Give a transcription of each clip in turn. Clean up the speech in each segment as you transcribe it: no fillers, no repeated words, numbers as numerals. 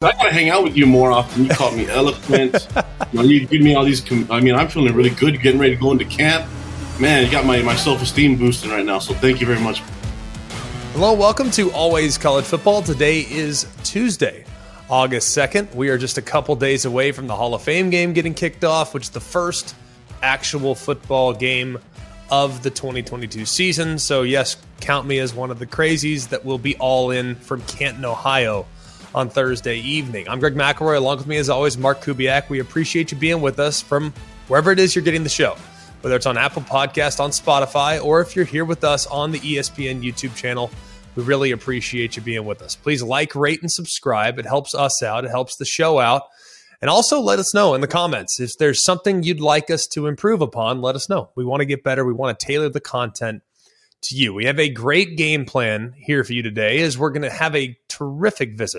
I gotta hang out with you more often. You call me eloquent. You give me all these. I'm feeling really good. Getting ready to go into camp. Man, you got my self-esteem boosting right now. So thank you very much. Hello, welcome to Always College Football. Today is Tuesday, August 2nd. We are just a couple days away from the Hall of Fame game getting kicked off, which is the first actual football game of the 2022 season. So yes, count me as one of the crazies that will be all in from Canton, Ohio on Thursday evening. I'm Greg McElroy. Along with me, as always, Mark Kubiak. We appreciate you being with us from wherever it is you're getting the show, whether it's on Apple Podcast, on Spotify, or if you're here with us on the ESPN YouTube channel. We really appreciate you being with us. Please like, rate, and subscribe. It helps us out. It helps the show out. And also let us know in the comments if there's something you'd like us to improve upon. Let us know. We want to get better. We want to tailor the content to you. We have a great game plan here for you today as we're going to have a terrific visit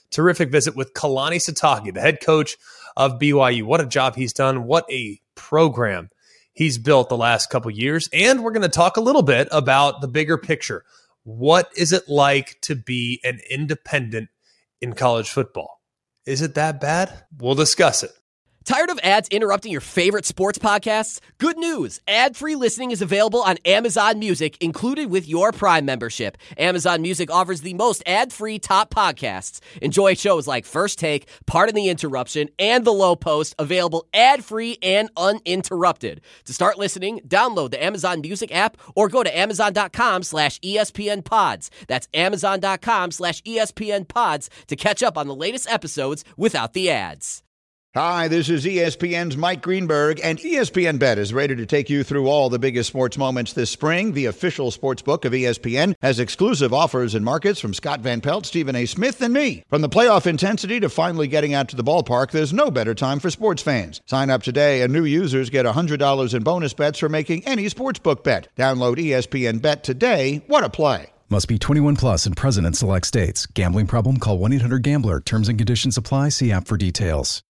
with Kalani Sitake, the head coach of BYU. What a job he's done. What a program he's built the last couple years. And we're going to talk a little bit about the bigger picture. What is it like to be an independent in college football? Is it that bad? We'll discuss it. Tired of ads interrupting your favorite sports podcasts? Good news! Ad-free listening is available on Amazon Music, included with your Prime membership. Amazon Music offers the most ad-free top podcasts. Enjoy shows like First Take, Pardon the Interruption, and The Low Post, available ad-free and uninterrupted. To start listening, download the Amazon Music app or go to amazon.com/ESPN Pods. That's amazon.com/ESPN Pods to catch up on the latest episodes without the ads. Hi, this is ESPN's Mike Greenberg, and ESPN Bet is ready to take you through all the biggest sports moments this spring. The official sports book of ESPN has exclusive offers and markets from Scott Van Pelt, Stephen A. Smith, and me. From the playoff intensity to finally getting out to the ballpark, there's no better time for sports fans. Sign up today, and new users get $100 in bonus bets for making any sportsbook bet. Download ESPN Bet today. What a play. Must be 21 plus and present in select states. Gambling problem? Call 1-800-GAMBLER. Terms and conditions apply. See app for details.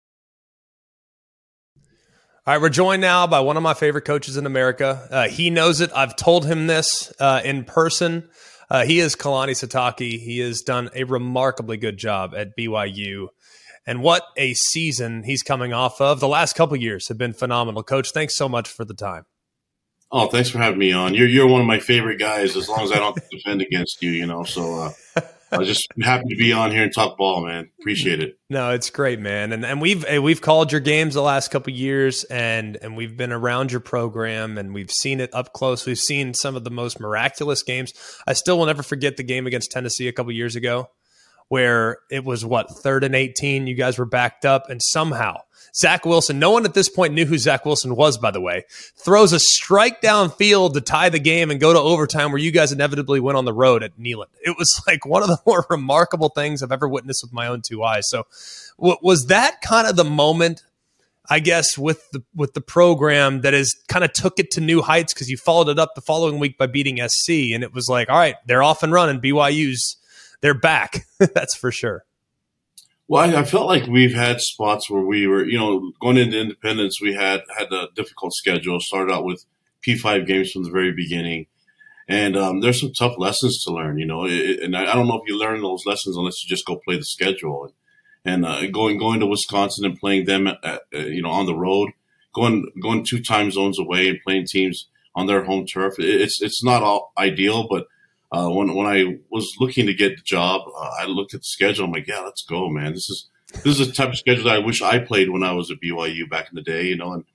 All right, we're joined now by one of my favorite coaches in America. He knows it. I've told him this in person. He is Kalani Sitake. He has done a remarkably good job at BYU. And what a season he's coming off of. The last couple of years have been phenomenal. Coach, thanks so much for the time. Oh, thanks for having me on. You're one of my favorite guys, as long as I don't defend against you, So I'm just happy to be on here and talk ball, man. Appreciate it. No, it's great, man. And we've called your games the last couple of years, and we've been around your program, and we've seen it up close. We've seen some of the most miraculous games. I still will never forget the game against Tennessee a couple of years ago, where it was, 3rd and 18? You guys were backed up, and somehow Zach Wilson, no one at this point knew who Zach Wilson was, by the way, throws a strike downfield to tie the game and go to overtime where you guys inevitably went on the road at Neyland. It was like one of the more remarkable things I've ever witnessed with my own two eyes. So was that kind of the moment, I guess, with the program that has kind of took it to new heights, because you followed it up the following week by beating SC, and it was like, all right, they're off and running. They're back. That's for sure. Well, I felt like we've had spots where we were, going into independence, we had a difficult schedule. Started out with P5 games from the very beginning. And there's some tough lessons to learn, and I don't know if you learn those lessons unless you just go play the schedule. And going to Wisconsin and playing them, on the road, going 2 time zones away and playing teams on their home turf. It's not all ideal, but when I was looking to get the job, I looked at the schedule. I'm like, yeah, let's go, man. This is the type of schedule that I wish I played when I was at BYU back in the day,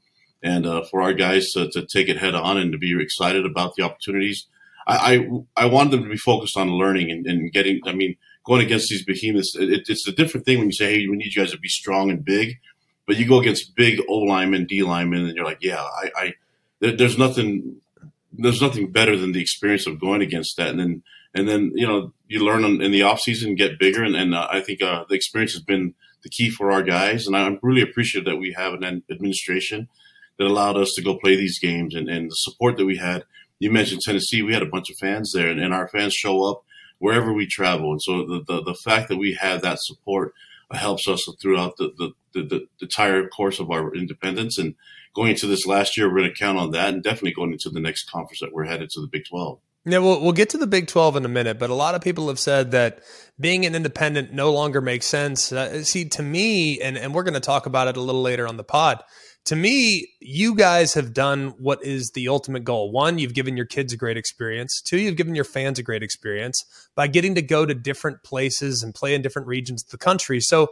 and for our guys to take it head on and to be excited about the opportunities. I wanted them to be focused on learning and getting. I mean, going against these behemoths, it's a different thing when you say, hey, we need you guys to be strong and big, but you go against big O linemen, D linemen, and you're like, yeah, there's nothing better than the experience of going against that. And then you learn in the off season, get bigger. And I think the experience has been the key for our guys. And I'm really appreciative that we have an administration that allowed us to go play these games and the support that we had. You mentioned Tennessee. We had a bunch of fans there, and our fans show up wherever we travel. And so the fact that we have that support helps us throughout the entire course of our independence. And going into this last year, we're going to count on that, and definitely going into the next conference that we're headed to, the Big 12. Yeah, we'll get to the Big 12 in a minute, but a lot of people have said that being an independent no longer makes sense. See, to me, and we're going to talk about it a little later on the pod, to me, you guys have done what is the ultimate goal. One, you've given your kids a great experience. Two, you've given your fans a great experience by getting to go to different places and play in different regions of the country. So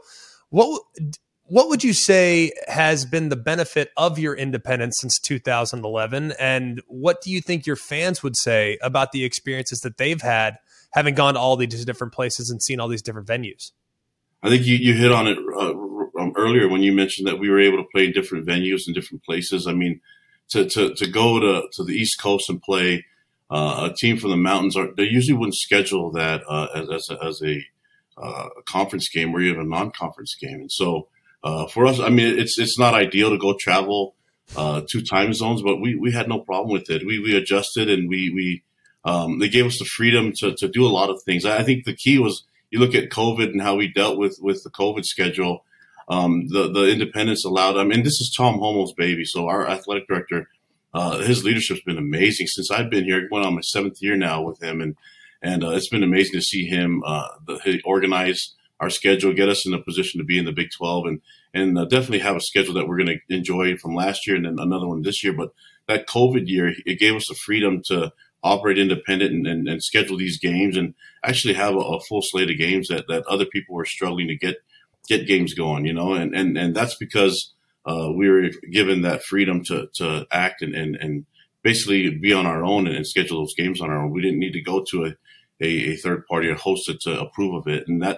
what would you say has been the benefit of your independence since 2011? And what do you think your fans would say about the experiences that they've had having gone to all these different places and seen all these different venues? I think you hit on it earlier when you mentioned that we were able to play in different venues and different places. I mean, to go to the East Coast and play a team from the mountains, they usually wouldn't schedule that as a conference game or even a non-conference game. And so for us, I mean, it's not ideal to go travel 2 time zones, but we had no problem with it. We adjusted, and they gave us the freedom to do a lot of things. I think the key was, you look at COVID and how we dealt with the COVID schedule. The independence allowed. I mean, this is Tom Homo's baby. So our athletic director, his leadership's been amazing since I've been here. I went on my 7th year now with him, and it's been amazing to see him organize our schedule, get us in a position to be in the Big 12, and definitely have a schedule that we're going to enjoy from last year and then another one this year. But that COVID year, it gave us the freedom to operate independent and schedule these games and actually have a full slate of games that other people were struggling to get games going, you know, and that's because we were given that freedom to act and basically be on our own and schedule those games on our own. We didn't need to go to a third party or host it to approve of it. And that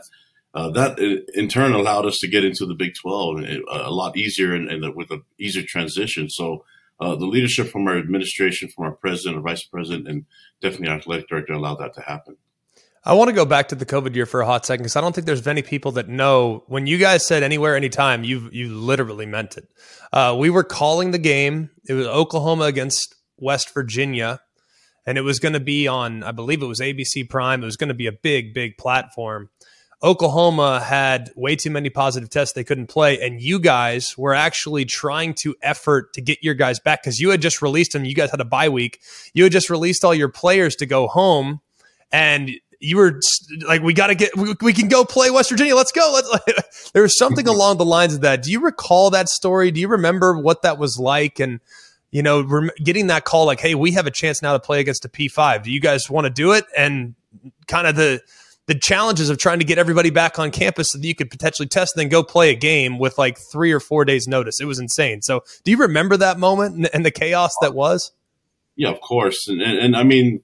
in turn allowed us to get into the Big 12 a lot easier and with an easier transition. So the leadership from our administration, from our president or vice president, and definitely our athletic director allowed that to happen. I want to go back to the COVID year for a hot second, because I don't think there's many people that know when you guys said anywhere, anytime, you literally meant it. We were calling the game. It was Oklahoma against West Virginia, and it was going to be on, I believe it was ABC Prime. It was going to be a big, big platform. Oklahoma had way too many positive tests. They couldn't play. And you guys were actually trying to effort to get your guys back, because you had just released them. You guys had a bye week. You had just released all your players to go home. And you were like, we can go play West Virginia. Let's go. There was something along the lines of that. Do you recall that story? Do you remember what that was like? And, you know, getting that call like, hey, we have a chance now to play against a P5. Do you guys want to do it? And kind of the challenges of trying to get everybody back on campus so that you could potentially test and then go play a game with like 3 or 4 days notice. It was insane. So do you remember that moment and the chaos that was? Yeah, of course. And I mean,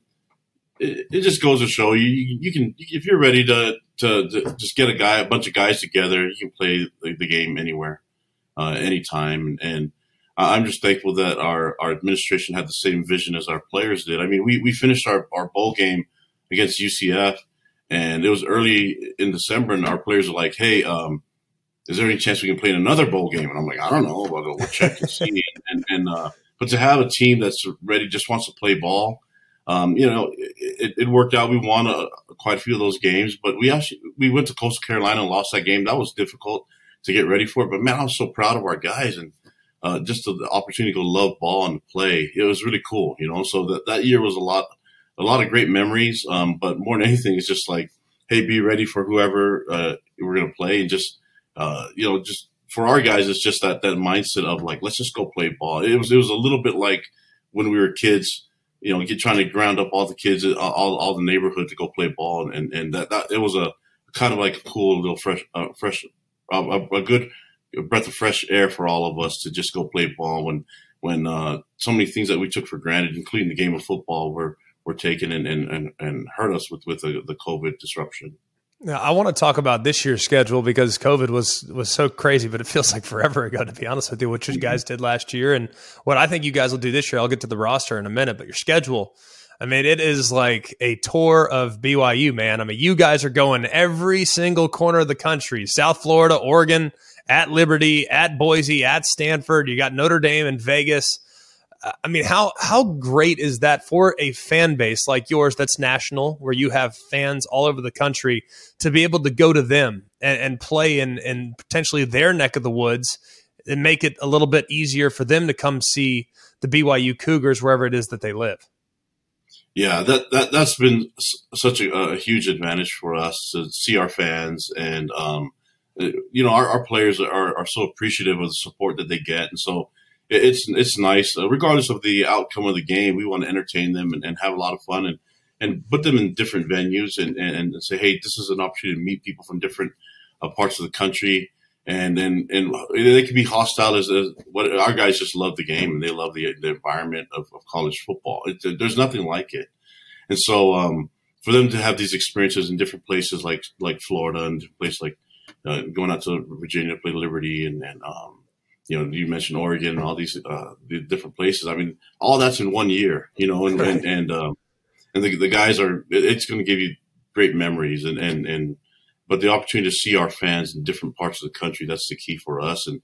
it just goes to show you can, if you're ready to just get a bunch of guys together, you can play the game anywhere, anytime. And I'm just thankful that our administration had the same vision as our players did. I mean, we finished our bowl game against UCF, and it was early in December, and our players were like, hey, is there any chance we can play in another bowl game? And I'm like, I don't know, but we'll check and see. But to have a team that's ready, just wants to play ball, you know, it worked out. We won quite a few of those games, but we went to Coastal Carolina and lost that game. That was difficult to get ready for. But man, I was so proud of our guys, and just the opportunity to go love ball and play. It was really cool, you know. So that year was a lot of great memories. But more than anything, it's just like, hey, be ready for whoever we're going to play, and just you know, just for our guys, it's just that mindset of like, let's just go play ball. It was a little bit like when we were kids. You know, trying to ground up all the kids, all the neighborhood to go play ball, and that it was a kind of like a cool little a good breath of fresh air for all of us to just go play ball when so many things that we took for granted, including the game of football, were taken and hurt us with the COVID disruption. Now, I want to talk about this year's schedule, because COVID was so crazy, but it feels like forever ago, to be honest with you, what you guys did last year and what I think you guys will do this year. I'll get to the roster in a minute, but your schedule, I mean, it is like a tour of BYU, man. I mean, you guys are going every single corner of the country, South Florida, Oregon, at Liberty, at Boise, at Stanford. You got Notre Dame and Vegas. I mean, how great is that for a fan base like yours that's national, where you have fans all over the country, to be able to go to them and play in potentially their neck of the woods and make it a little bit easier for them to come see the BYU Cougars wherever it is that they live? Yeah, that's been such a huge advantage for us to see our fans, and our players are so appreciative of the support that they get, and so it's nice, regardless of the outcome of the game. We want to entertain them and have a lot of fun, and put them in different venues, and say, hey, this is an opportunity to meet people from different parts of the country. And they can be hostile as what our guys just love the game, and they love the environment of college football. There's nothing like it. And so for them to have these experiences in different places like Florida and places like going out to Virginia to play Liberty, and you mentioned Oregon and all these the different places. I mean, all that's in 1 year, and the guys it's going to give you great memories but the opportunity to see our fans in different parts of the country, that's the key for us. And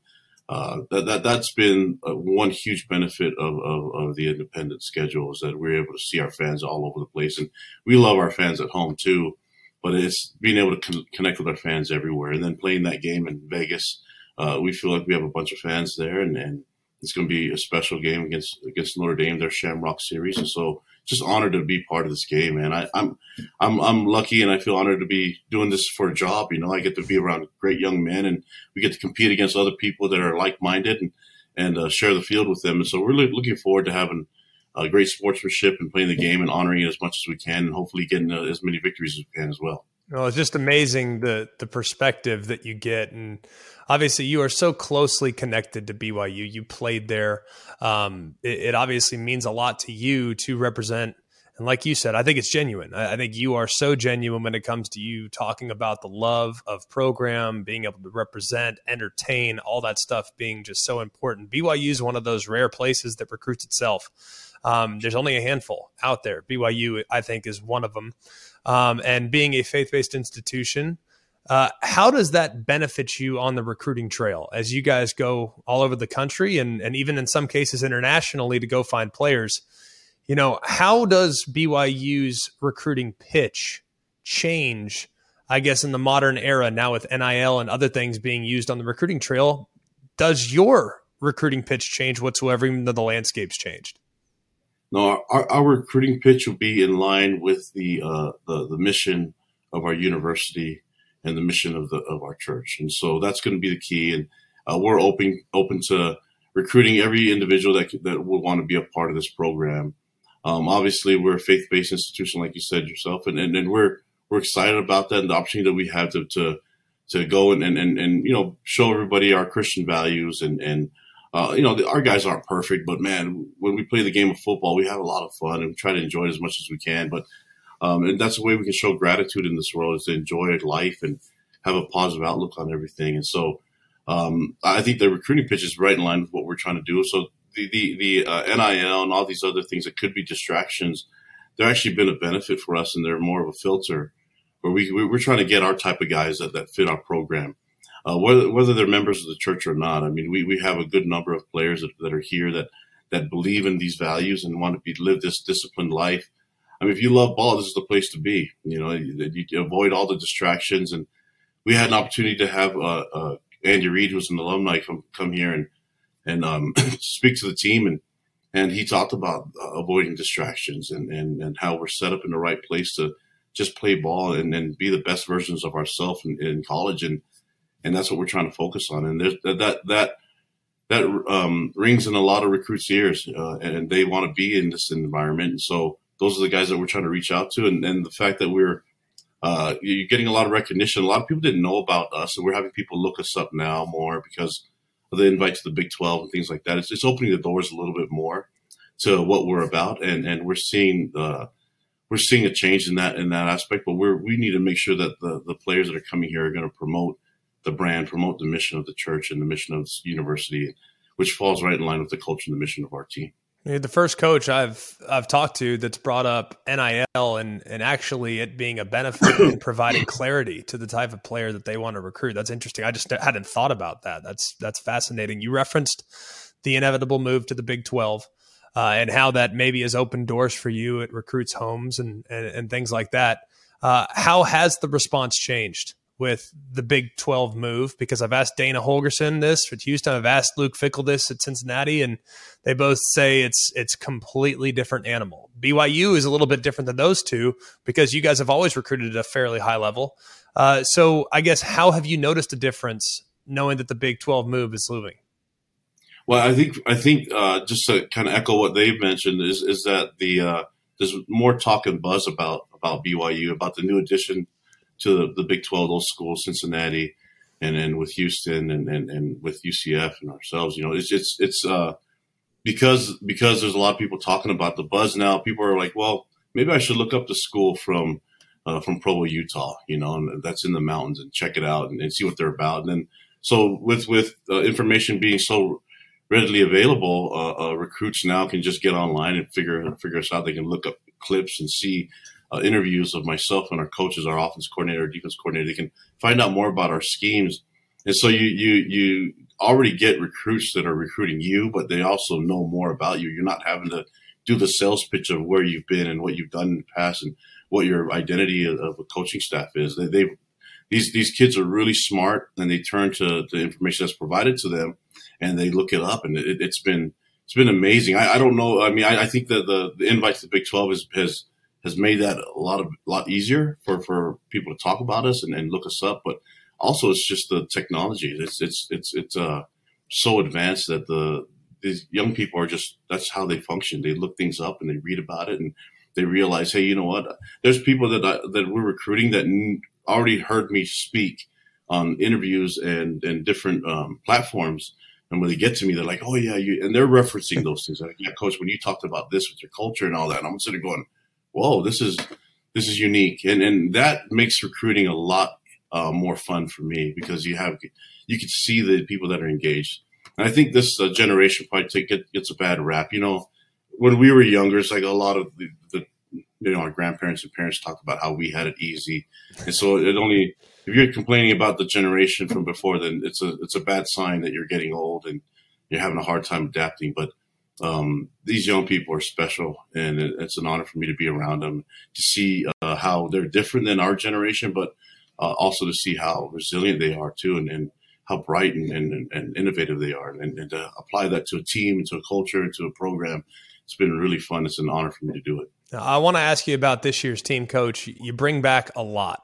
that's been one huge benefit of the independent schedule, is that we're able to see our fans all over the place. And we love our fans at home too, but it's being able to connect with our fans everywhere. And then playing that game in Vegas, we feel like we have a bunch of fans there, and it's going to be a special game against Notre Dame, their Shamrock Series. And so just honored to be part of this game, man. I'm lucky, and I feel honored to be doing this for a job. I get to be around great young men, and we get to compete against other people that are like-minded and share the field with them. And so we're really looking forward to having great sportsmanship and playing the game and honoring it as much as we can, and hopefully getting as many victories as we can as well. Well, it's just amazing the perspective that you get. And obviously you are so closely connected to BYU. You played there. It obviously means a lot to you to represent. And like you said, I think it's genuine. I think you are so genuine when it comes to you talking about the love of program, being able to represent, entertain, all that stuff being just so important. BYU is one of those rare places that recruits itself. There's only a handful out there. BYU, I think, is one of them. And being a faith-based institution, how does that benefit you on the recruiting trail as you guys go all over the country and even in some cases internationally to go find players? How does BYU's recruiting pitch change, I guess, in the modern era now with NIL and other things being used on the recruiting trail? Does your recruiting pitch change whatsoever, even though the landscape's changed? No, our recruiting pitch will be in line with the mission of our university and the mission of our church, and so that's going to be the key. And we're open to recruiting every individual that will want to be a part of this program. Obviously, we're a faith-based institution, like you said yourself, and we're excited about that and the opportunity that we have to go and show everybody our Christian values and. Our guys aren't perfect, but man, when we play the game of football, we have a lot of fun and we try to enjoy it as much as we can. But and that's the way we can show gratitude in this world, is to enjoy life and have a positive outlook on everything. And so I think the recruiting pitch is right in line with what we're trying to do. So the NIL and all these other things that could be distractions, they're actually been a benefit for us, and they're more of a filter where we're trying to get our type of guys that fit our program. Whether they're members of the church or not. I mean, we have a good number of players that are here that believe in these values and want to live this disciplined life. I mean, if you love ball, this is the place to be. You avoid all the distractions. And we had an opportunity to have Andy Reid, who's an alumni, come here and speak to the team. And he talked about avoiding distractions and how we're set up in the right place to just play ball and be the best versions of ourselves in college. And that's what we're trying to focus on. And that rings in a lot of recruits' ears, and they want to be in this environment. And so those are the guys that we're trying to reach out to. And the fact that you're getting a lot of recognition. A lot of people didn't know about us, and we're having people look us up now more because of the invite to the Big 12 and things like that. It's opening the doors a little bit more to what we're about, and we're seeing a change in that aspect. But we need to make sure that the players that are coming here are going to promote the brand, promote the mission of the church and the mission of the university, which falls right in line with the culture and the mission of our team. You're the first coach I've talked to that's brought up NIL and actually it being a benefit in providing clarity to the type of player that they want to recruit. That's interesting. I just hadn't thought about that. That's fascinating. You referenced the inevitable move to the Big 12 and how that maybe has opened doors for you at recruits' homes and things like that. How has the response changed with the Big 12 move? Because I've asked Dana Holgorsen this at Houston. I've asked Luke Fickell this at Cincinnati, and they both say it's completely different animal. BYU is a little bit different than those two because you guys have always recruited at a fairly high level. So I guess how have you noticed a difference knowing that the Big 12 move is moving? Well, I think just to kind of echo what they've mentioned is that there's more talk and buzz about BYU, about the new addition to the Big 12, those schools, Cincinnati, and with Houston and with UCF and ourselves. It's because there's a lot of people talking about the buzz now. People are like, well, maybe I should look up the school from Provo, Utah, and that's in the mountains, and check it out and see what they're about. And then so with information being so readily available, recruits now can just get online and figure us out. They can look up clips and see interviews of myself and our coaches, our offense coordinator, our defense coordinator. They can find out more about our schemes. And so you already get recruits that are recruiting you, but they also know more about you. You're not having to do the sales pitch of where you've been and what you've done in the past and what your identity of a coaching staff is. These kids are really smart, and they turn to the information that's provided to them, and they look it up, and it's been amazing. I don't know. I mean, I think that the invite to the Big 12 has made that a lot easier for people to talk about us and look us up. But also, it's just the technology. It's so advanced that these young people are just, that's how they function. They look things up and they read about it, and they realize, hey, you know what? There's people that we're recruiting that already heard me speak on interviews and different platforms. And when they get to me, they're like, oh, yeah, and they're referencing those things. They're like, yeah, Coach, when you talked about this with your culture and all that, and I'm sitting going, whoa, this is unique. And that makes recruiting a lot more fun for me because you can see the people that are engaged. And I think this generation probably gets a bad rap. When we were younger, it's like a lot of our grandparents and parents talked about how we had it easy. And so if you're complaining about the generation from before, then it's a bad sign that you're getting old and you're having a hard time adapting. But these young people are special, and it's an honor for me to be around them, to see how they're different than our generation, but also to see how resilient they are too, and how bright and innovative they are, and to apply that to a team, and to a culture, and to a program. It's been really fun. It's an honor for me to do it. Now, I want to ask you about this year's team, Coach. You bring back a lot,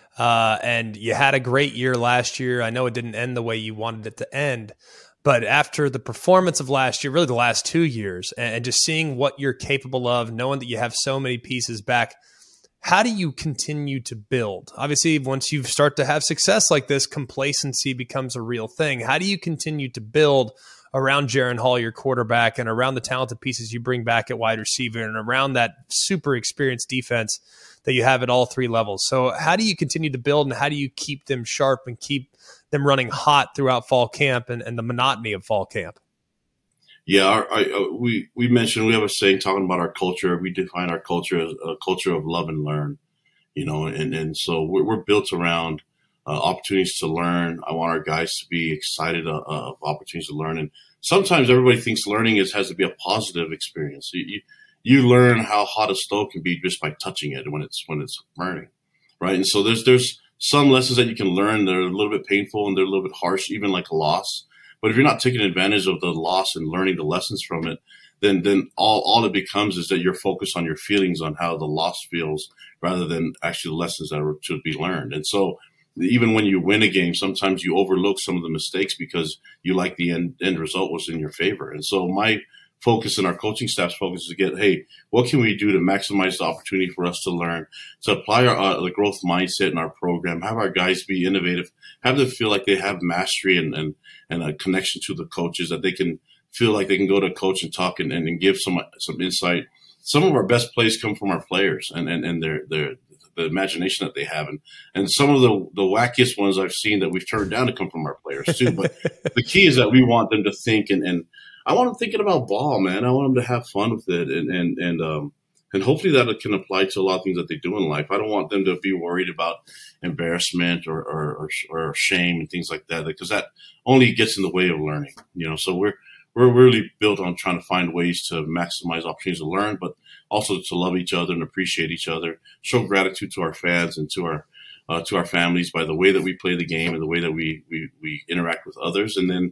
and you had a great year last year. I know it didn't end the way you wanted it to end, but after the performance of last year, really the last 2 years, and just seeing what you're capable of, knowing that you have so many pieces back, how do you continue to build? Obviously, once you start to have success like this, complacency becomes a real thing. How do you continue to build around Jaren Hall, your quarterback, and around the talented pieces you bring back at wide receiver, and around that super experienced defense that you have at all three levels? So how do you continue to build, and how do you keep them sharp and keep them running hot throughout fall camp and the monotony of fall camp? Yeah, we mentioned, we have a saying talking about our culture. We define our culture as a culture of love and learn, and so we're built around opportunities to learn. I want our guys to be excited of opportunities to learn. And sometimes everybody thinks learning has to be a positive experience. You learn how hot a stove can be just by touching it when it's burning, right? And so there's some lessons that you can learn that are a little bit painful and they're a little bit harsh, even like a loss. But if you're not taking advantage of the loss and learning the lessons from it, then all it becomes is that you're focused on your feelings on how the loss feels rather than actually the lessons that should be learned. And so even when you win a game, sometimes you overlook some of the mistakes because you like the end result was in your favor. And so my focus and our coaching staff's focus is to get, hey, what can we do to maximize the opportunity for us to learn, to apply the growth mindset in our program, have our guys be innovative, have them feel like they have mastery and a connection to the coaches, that they can feel like they can go to a coach and talk and give some insight. Some of our best plays come from our players and the imagination that they have. And some of the wackiest ones I've seen that we've turned down to come from our players too. But the key is that we want them to think, and I want them thinking about ball, man. I want them to have fun with it. And hopefully that can apply to a lot of things that they do in life. I don't want them to be worried about embarrassment or shame and things like that, because that only gets in the way of learning, so we're really built on trying to find ways to maximize opportunities to learn, but also to love each other and appreciate each other, show gratitude to our fans and to to our families by the way that we play the game and the way that we interact with others. And then,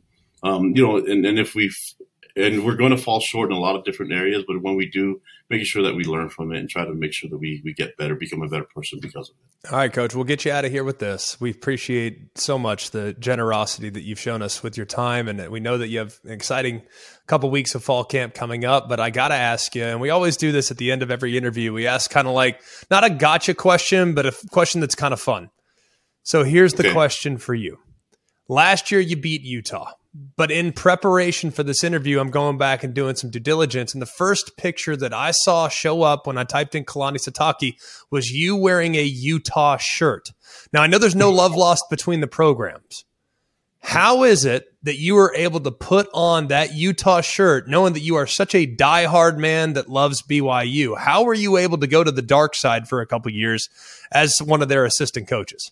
and we're going to fall short in a lot of different areas, but when we do, making sure that we learn from it and try to make sure that we get better, become a better person because of it. All right, Coach, we'll get you out of here with this. We appreciate so much the generosity that you've shown us with your time, and we know that you have an exciting couple weeks of fall camp coming up, but I got to ask you, and we always do this at the end of every interview, we ask kind of like, not a gotcha question, but a question that's kind of fun. So here's the question for you. Last year you beat Utah. But in preparation for this interview, I'm going back and doing some due diligence. And the first picture that I saw show up when I typed in Kalani Sitake was you wearing a Utah shirt. Now, I know there's no love lost between the programs. How is it that you were able to put on that Utah shirt knowing that you are such a diehard man that loves BYU? How were you able to go to the dark side for a couple years as one of their assistant coaches?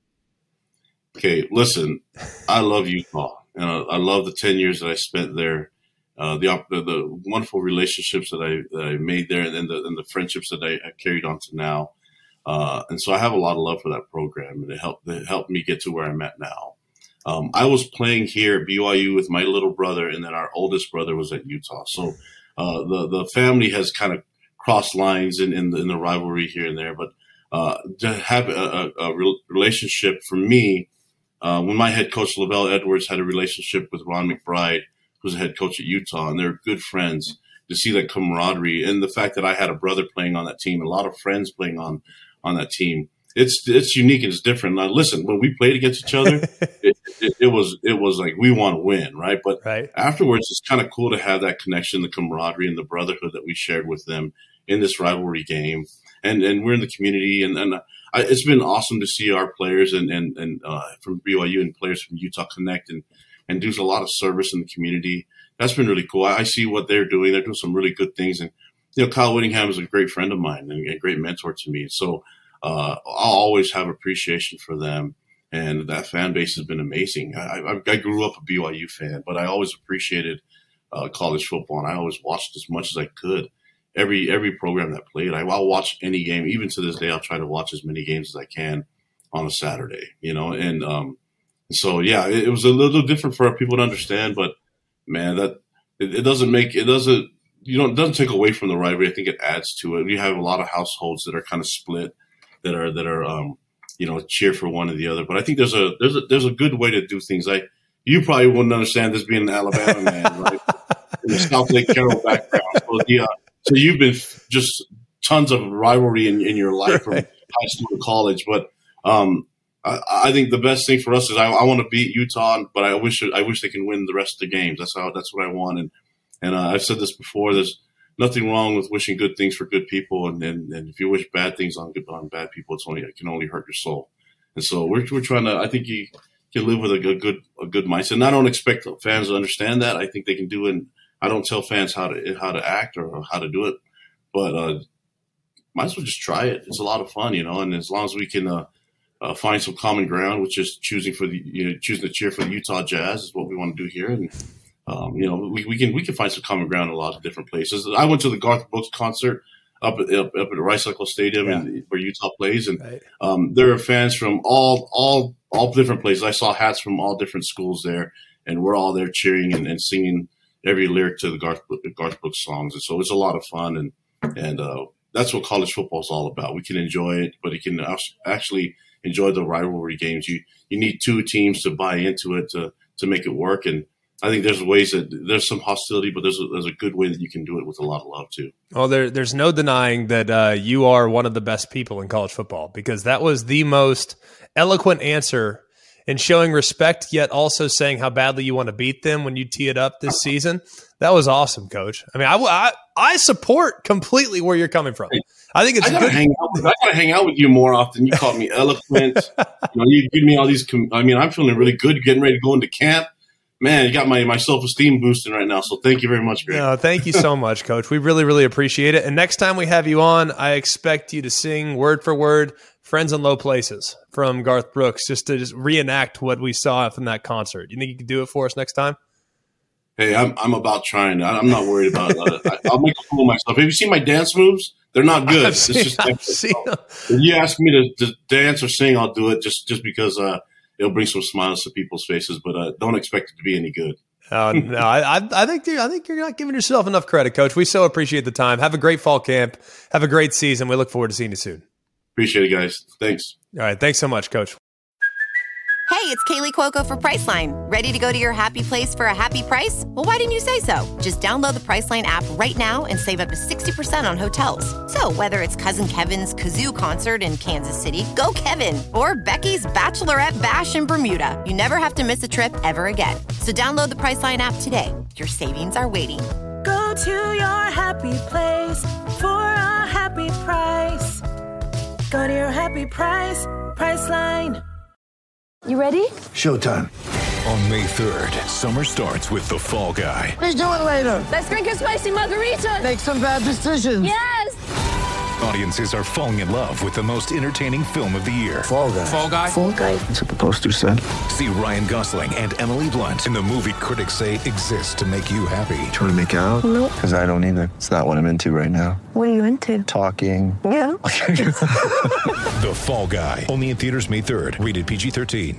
Okay, listen, I love Utah. And I love the 10 years that I spent there, the wonderful relationships that I made there, and the friendships that I carried on to now. And so I have a lot of love for that program, and it helped me get to where I'm at now. I was playing here at BYU with my little brother, and then our oldest brother was at Utah. So the family has kind of crossed lines in the rivalry here and there. But to have a relationship for me, when my head coach, Lavelle Edwards, had a relationship with Ron McBride, who's the head coach at Utah, and they're good friends, to see that camaraderie and the fact that I had a brother playing on that team, a lot of friends playing on that team, it's unique and it's different. Now, listen, when we played against each other, it was like we want to win, right? But afterwards, it's kind of cool to have that connection, the camaraderie, and the brotherhood that we shared with them in this rivalry game. And we're in the community, and it's been awesome to see our players and from BYU and players from Utah connect and do a lot of service in the community. That's been really cool. I see what they're doing. They're doing some really good things. And, Kyle Whittingham is a great friend of mine and a great mentor to me. So I'll always have appreciation for them. And that fan base has been amazing. I grew up a BYU fan, but I always appreciated college football, and I always watched as much as I could. Every program that played, I'll watch any game. Even to this day, I'll try to watch as many games as I can on a Saturday, And so, yeah, it was a little different for people to understand. But man, that it doesn't take away from the rivalry. I think it adds to it. You have a lot of households that are kind of split, that are cheer for one or the other. But I think there's a good way to do things. You probably wouldn't understand this being an Alabama man, right? In the South Lake Carroll background. So, yeah. So you've been just tons of rivalry in your life from high school to college. But I think the best thing for us is I want to beat Utah, but I wish they can win the rest of the games. That's what I want. And I've said this before. There's nothing wrong with wishing good things for good people, and if you wish bad things on bad people, it can only hurt your soul. And so we're trying to. I think you can live with a good mindset. And I don't expect fans to understand that. I think they can do it. I don't tell fans how to act or how to do it, but might as well just try it. It's a lot of fun, And as long as we can find some common ground, which is choosing to cheer for the Utah Jazz, is what we want to do here, and we can find some common ground in a lot of different places. I went to the Garth Brooks concert up at the Rice Eccles Stadium, where Utah plays, and there are fans from all different places. I saw hats from all different schools there, and we're all there cheering and singing every lyric to the Garth Brooks songs. And so it's a lot of fun, and that's what college football is all about. We can enjoy it, but you can actually enjoy the rivalry games. You need two teams to buy into it to make it work. And I think there's some hostility, but there's a good way that you can do it with a lot of love too. Well, there's no denying that you are one of the best people in college football, because that was the most eloquent answer in showing respect, yet also saying how badly you want to beat them when you tee it up this season. That was awesome, Coach. I mean, I support completely where you're coming from. I think it's good. I gotta hang out with you more often. You called me eloquent. You give me all these. I'm feeling really good. Getting ready to go into camp. Man, you got my self-esteem boosting right now. So thank you very much, Greg. No, thank you so much, Coach. We really, really appreciate it. And next time we have you on, I expect you to sing word for word "Friends in Low Places" from Garth Brooks, just to reenact what we saw from that concert. You think you can do it for us next time? Hey, I'm about trying. I'm not worried about it. I'll make a fool of myself. Have you seen my dance moves They're not good. I've seen them. If you ask me to dance or sing, I'll do it just because it'll bring some smiles to people's faces. But don't expect it to be any good. No, I think you're not giving yourself enough credit, Coach. We so appreciate the time. Have a great fall camp. Have a great season. We look forward to seeing you soon. Appreciate it, guys. Thanks. All right. Thanks so much, Coach. Hey, it's Kaylee Cuoco for Priceline. Ready to go to your happy place for a happy price? Well, why didn't you say so? Just download the Priceline app right now and save up to 60% on hotels. So whether it's Cousin Kevin's Kazoo Concert in Kansas City, go Kevin, or Becky's Bachelorette Bash in Bermuda, you never have to miss a trip ever again. So download the Priceline app today. Your savings are waiting. Go to your happy place for a happy price. Go to your happy price, Priceline. You ready? Showtime. On May 3rd, summer starts with The Fall Guy. Let's do it later. Let's drink a spicy margarita. Make some bad decisions. Yes! Audiences are falling in love with the most entertaining film of the year. Fall Guy. Fall Guy? Fall guy. That's what the poster said. See Ryan Gosling and Emily Blunt in the movie critics say exists to make you happy. Trying to make it out? Nope. Because I don't either. It's not what I'm into right now. What are you into? Talking. Yeah. The Fall Guy. Only in theaters May 3rd. Rated PG-13.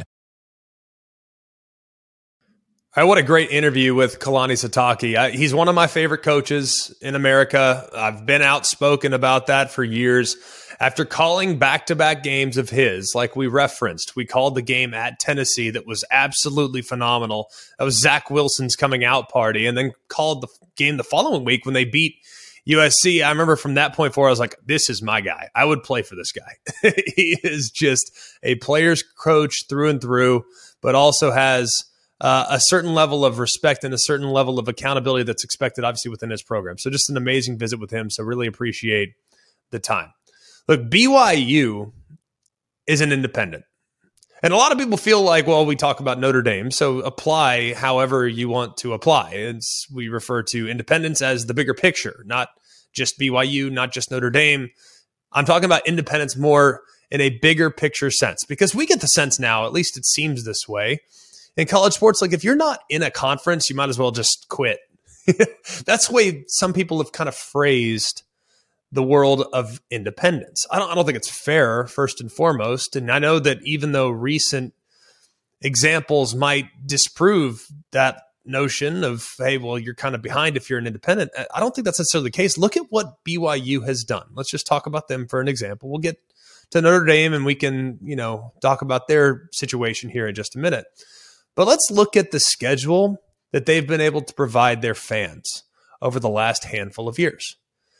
All right, what a great interview with Kalani Sitake. He's one of my favorite coaches in America. I've been outspoken about that for years. After calling back-to-back games of his, like we referenced, we called the game at Tennessee that was absolutely phenomenal. That was Zach Wilson's coming out party, and then called the game the following week when they beat USC. I remember from that point forward, I was like, this is my guy. I would play for this guy. He is just a player's coach through and through, but also has a certain level of respect and a certain level of accountability that's expected, obviously, within his program. So just an amazing visit with him. So really appreciate the time. Look, BYU is an independent. And a lot of people feel like, well, we talk about Notre Dame, so apply however you want to apply. We refer to independence as the bigger picture, not just BYU, not just Notre Dame. I'm talking about independence more in a bigger picture sense, because we get the sense now, at least it seems this way, in college sports, like if you're not in a conference, you might as well just quit. That's the way some people have kind of phrased the world of independence. I don't think it's fair, first and foremost. And I know that even though recent examples might disprove that notion of, hey, well, you're kind of behind if you're an independent, I don't think that's necessarily the case. Look at what BYU has done. Let's just talk about them for an example. We'll get to Notre Dame and we can, talk about their situation here in just a minute. But let's look at the schedule that they've been able to provide their fans over the last handful of years.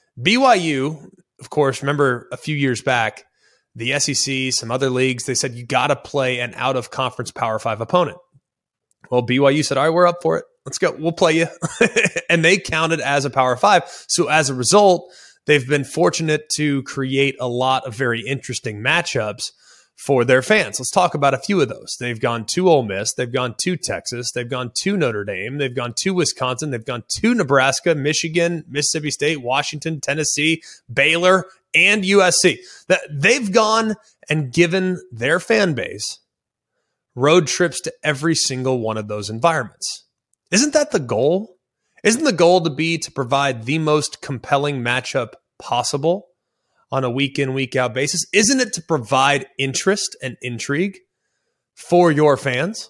BYU, of course, remember a few years back, the SEC, some other leagues, they said you got to play an out-of-conference Power 5 opponent. Well, BYU said, all right, we're up for it. Let's go. We'll play you. And they counted as a Power 5. So as a result, they've been fortunate to create a lot of very interesting matchups for their fans. Let's talk about a few of those. They've gone to Ole Miss. They've gone to Texas. They've gone to Notre Dame. They've gone to Wisconsin. They've gone to Nebraska, Michigan, Mississippi State, Washington, Tennessee, Baylor, and USC. They've gone and given their fan base road trips to every single one of those environments. Isn't that the goal? Isn't the goal to provide the most compelling matchup possible on a week-in, week-out basis? Isn't it to provide interest and intrigue for your fans?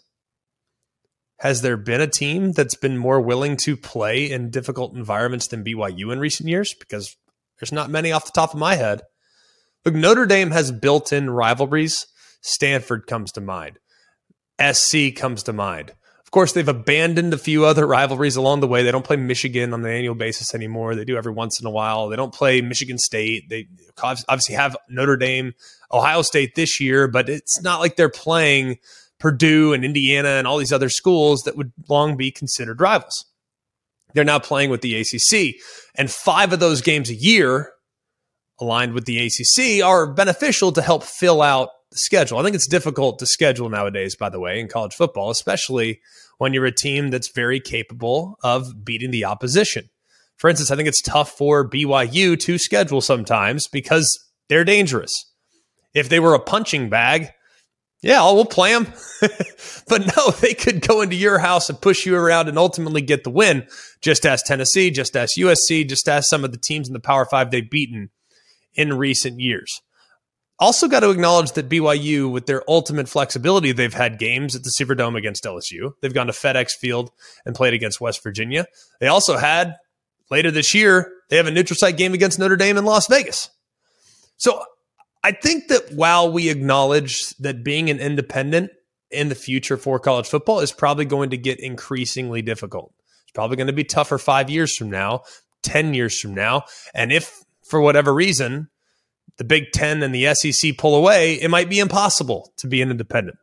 Has there been a team that's been more willing to play in difficult environments than BYU in recent years? Because there's not many off the top of my head. Look, Notre Dame has built-in rivalries. Stanford comes to mind. SC comes to mind. Of course, they've abandoned a few other rivalries along the way. They don't play Michigan on an annual basis anymore. They do every once in a while. They don't play Michigan State. They obviously have Notre Dame, Ohio State this year, but it's not like they're playing Purdue and Indiana and all these other schools that would long be considered rivals. They're now playing with the ACC, and 5 of those games a year aligned with the ACC are beneficial to help fill out the schedule. I think it's difficult to schedule nowadays, by the way, in college football, especially when you're a team that's very capable of beating the opposition. For instance, I think it's tough for BYU to schedule sometimes because they're dangerous. If they were a punching bag, yeah, we'll play them. But no, they could go into your house and push you around and ultimately get the win, just as Tennessee, just as USC, just as some of the teams in the Power 5 they've beaten in recent years. Also got to acknowledge that BYU, with their ultimate flexibility, they've had games at the Superdome against LSU. They've gone to FedEx Field and played against West Virginia. They also had, later this year, they have a neutral site game against Notre Dame in Las Vegas. So I think that while we acknowledge that being an independent in the future for college football is probably going to get increasingly difficult. It's probably going to be tougher 5 years from now, 10 years from now. And if, for whatever reason, the Big Ten and the SEC pull away, it might be impossible to be an independent.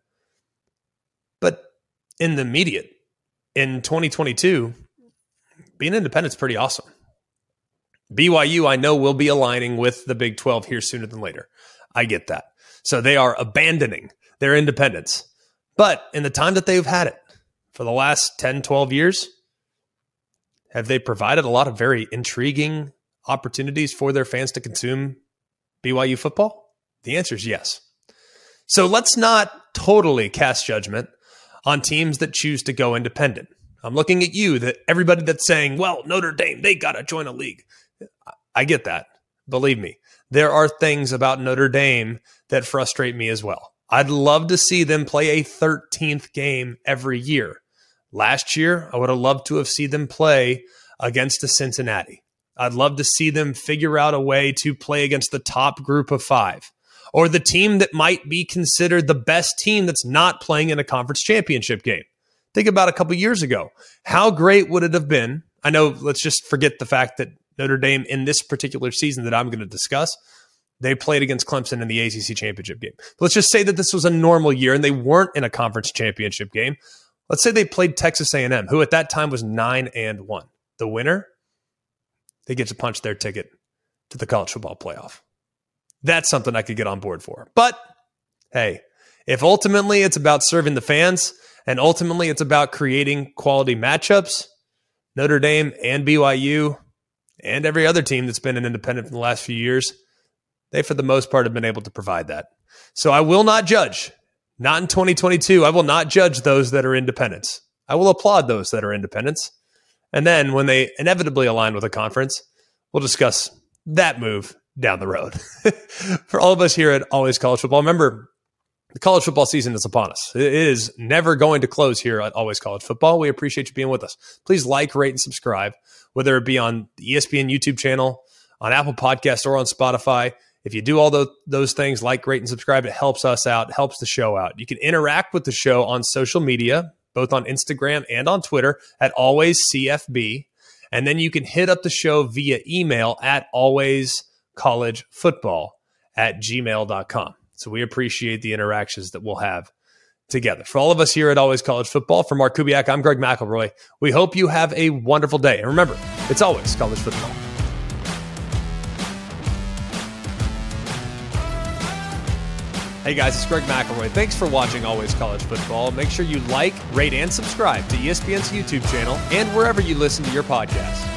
But in the immediate, in 2022, being independent is pretty awesome. BYU, I know, will be aligning with the Big 12 here sooner than later. I get that. So they are abandoning their independence. But in the time that they've had it, for the last 10, 12 years, have they provided a lot of very intriguing opportunities for their fans to consume BYU football? The answer is yes. So let's not totally cast judgment on teams that choose to go independent. I'm looking at you, that everybody that's saying, well, Notre Dame, they got to join a league. I get that. Believe me, there are things about Notre Dame that frustrate me as well. I'd love to see them play a 13th game every year. Last year, I would have loved to have seen them play against a Cincinnati. I'd love to see them figure out a way to play against the top group of 5, or the team that might be considered the best team that's not playing in a conference championship game. Think about a couple years ago. How great would it have been? I know, let's just forget the fact that Notre Dame in this particular season that I'm going to discuss, they played against Clemson in the ACC championship game. But let's just say that this was a normal year and they weren't in a conference championship game. Let's say they played Texas A&M, who at that time was 9-1. The winner, they get to punch their ticket to the college football playoff. That's something I could get on board for. But hey, if ultimately it's about serving the fans and ultimately it's about creating quality matchups, Notre Dame and BYU and every other team that's been an independent for the last few years, they, for the most part, have been able to provide that. So I will not judge. Not in 2022. I will not judge those that are independents. I will applaud those that are independents. And then when they inevitably align with a conference, we'll discuss that move down the road. For all of us here at Always College Football, remember, the college football season is upon us. It is never going to close here at Always College Football. We appreciate you being with us. Please like, rate, and subscribe, whether it be on the ESPN YouTube channel, on Apple Podcasts, or on Spotify. If you do all those things, like, rate, and subscribe, it helps us out, helps the show out. You can interact with the show on social media, both on Instagram and on Twitter at AlwaysCFB. And then you can hit up the show via email at alwayscollegefootball@gmail.com. So we appreciate the interactions that we'll have together. For all of us here at Always College Football, for Mark Kubiak, I'm Greg McElroy. We hope you have a wonderful day. And remember, it's always college football. Hey guys, it's Greg McElroy. Thanks for watching Always College Football. Make sure you like, rate, and subscribe to ESPN's YouTube channel and wherever you listen to your podcasts.